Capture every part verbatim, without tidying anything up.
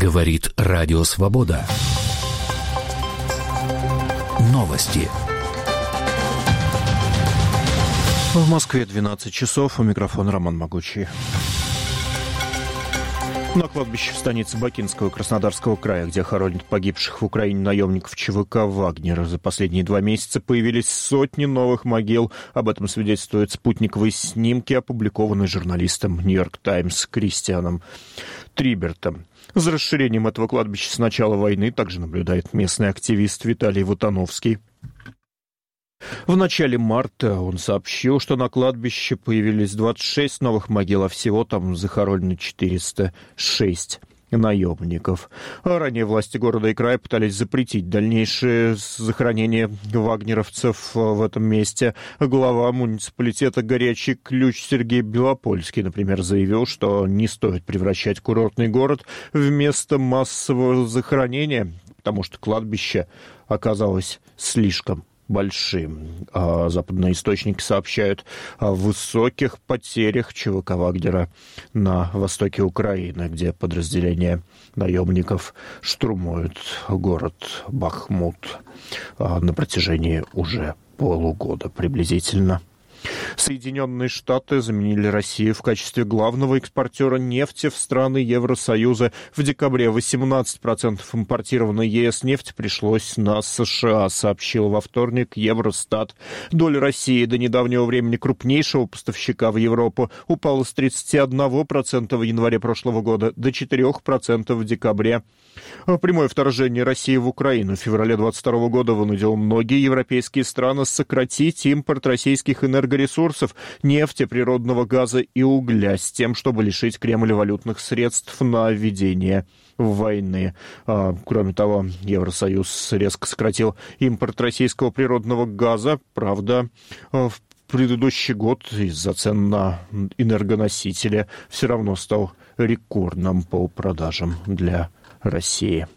Говорит Радио Свобода. Новости. В Москве двенадцать часов. У микрофона Роман Могучий. На кладбище в станице Бакинского Краснодарского края, где хоронят погибших в Украине наемников ЧВК «Вагнер», за последние два месяца появились сотни новых могил. Об этом свидетельствуют спутниковые снимки, опубликованные журналистом «Нью-Йорк Таймс» Кристианом Трибертом. За расширением этого кладбища с начала войны также наблюдает местный активист Виталий Вутановский. В начале марта он сообщил, что на кладбище появились двадцать шесть новых могил, а всего там захоронено четыреста шесть наемников. А ранее власти города и края пытались запретить дальнейшее захоронение вагнеровцев в этом месте. Глава муниципалитета «Горячий ключ» Сергей Белопольский, например, заявил, что не стоит превращать курортный город в место массового захоронения, потому что кладбище оказалось слишком большим. А западные источники сообщают о высоких потерях ЧВК «Вагнера» на востоке Украины, где подразделения наемников штурмуют город Бахмут на протяжении уже полугода приблизительно. Соединенные Штаты заменили Россию в качестве главного экспортера нефти в страны Евросоюза. В декабре восемнадцать процентов импортированной ЕС нефти пришлось на США, сообщил во вторник Евростат. Доля России, до недавнего времени крупнейшего поставщика в Европу, упала с тридцати одного процента в январе прошлого года до четырёх процентов в декабре. Прямое вторжение России в Украину в феврале двадцать второго года вынудило многие европейские страны сократить импорт российских энергоресурсов, нефти, природного газа и угля с тем, чтобы лишить Кремль валютных средств на ведение войны. Кроме того, Евросоюз резко сократил импорт российского природного газа. Правда, в предыдущий год из-за цен на энергоносители все равно стал рекордным по продажам для России.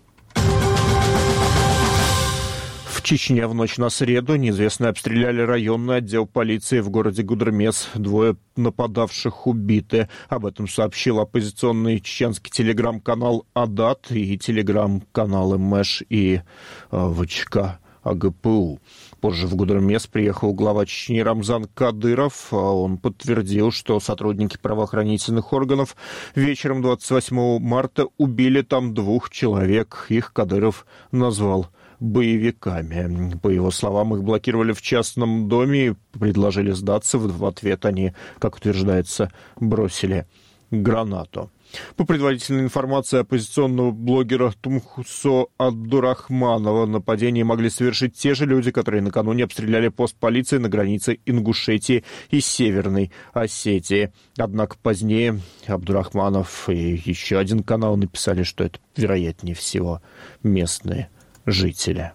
В Чечне в ночь на среду неизвестные обстреляли районный отдел полиции в городе Гудермес. Двое нападавших убиты. Об этом сообщил оппозиционный чеченский телеграм-канал «Адат» и телеграм-каналы МЭШ и ВЧК АГПУ. Позже в Гудермес приехал глава Чечни Рамзан Кадыров. Он подтвердил, что сотрудники правоохранительных органов вечером двадцать восьмого марта убили там двух человек. Их Кадыров назвал боевиками. По его словам, их блокировали в частном доме и предложили сдаться. В ответ они, как утверждается, бросили гранату. По предварительной информации оппозиционного блогера Тумхусо Абдурахманова, нападение могли совершить те же люди, которые накануне обстреляли пост полиции на границе Ингушетии и Северной Осетии. Однако позднее Абдурахманов и еще один канал написали, что это, вероятнее всего, местные жители.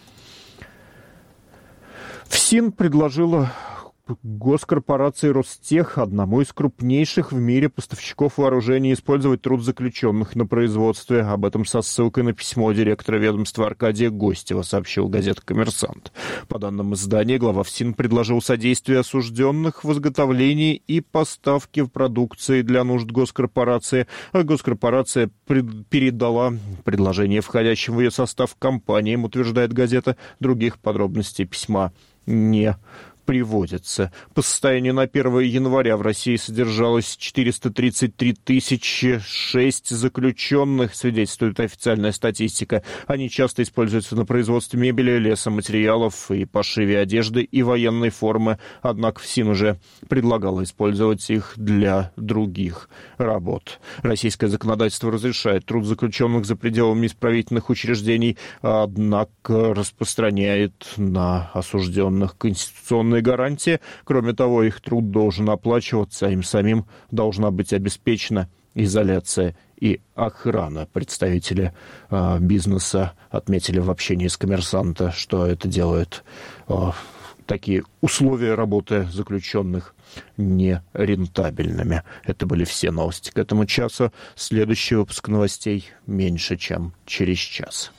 ФСИН предложила госкорпорации Ростех, одному из крупнейших в мире поставщиков вооружений, использовать труд заключенных на производстве. Об этом со ссылкой на письмо директора ведомства Аркадия Гостева сообщил газета «Коммерсант». По данным издания, глава ФСИН предложил содействие осужденных в изготовлении и поставке продукции для нужд госкорпорации. А госкорпорация пред... передала предложение входящим в ее состав компаниям, утверждает газета. Других подробностей письма не приводится. По состоянию на первое января в России содержалось четыреста тридцать три тысячи шесть заключенных, свидетельствует официальная статистика. Они часто используются на производстве мебели, лесоматериалов и пошиве одежды и военной формы. Однако ФСИН уже предлагала использовать их для других работ. Российское законодательство разрешает труд заключенных за пределами исправительных учреждений, однако распространяет на осужденных конституционные гарантии. Кроме того, их труд должен оплачиваться, а им самим должна быть обеспечена изоляция и охрана. Представители э, бизнеса отметили в общении с «Коммерсанта», что это делает э, такие условия работы заключенных нерентабельными. Это были все новости к этому часу. Следующий выпуск новостей меньше, чем через час.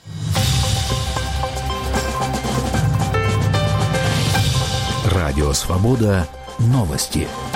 Радио «Свобода». Новости.